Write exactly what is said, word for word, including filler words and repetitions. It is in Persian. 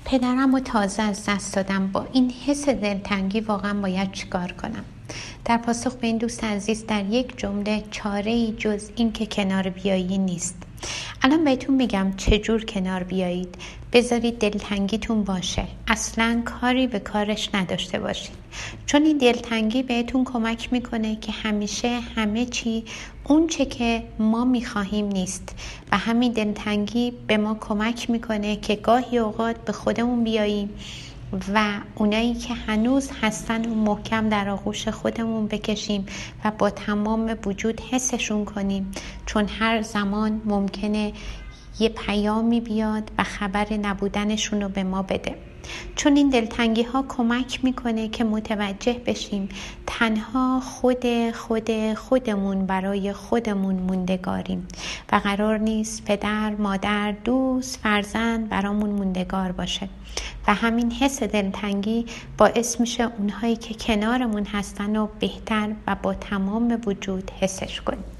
پدرم رو تازه از دست دادم. با این حس دلتنگی واقعا باید چیکار کنم؟ در پاسخ به این دوست عزیز در یک جمله چاره‌ای جز این که کنار بیایی نیست. الان بهتون میگم چجور کنار بیایید. بذارید دلتنگیتون باشه، اصلا کاری به کارش نداشته باشید، چون این دلتنگی بهتون کمک میکنه که همیشه همه چی اون چه که ما میخواهیم نیست و همین دلتنگی به ما کمک میکنه که گاهی اوقات به خودمون بیاییم و اونایی که هنوز هستن اون محکم در آغوش خودمون بکشیم و با تمام وجود حسشون کنیم، چون هر زمان ممکنه یه پیامی بیاد و خبر نبودنشون رو به ما بده. چون این دلتنگی ها کمک میکنه که متوجه بشیم تنها خود خود خودمون برای خودمون موندگاریم و قرار نیست پدر، مادر، دوست، فرزند برامون موندگار باشه و همین حس دلتنگی باعث میشه اونهایی که کنارمون هستن رو بهتر و با تمام وجود حسش کنیم.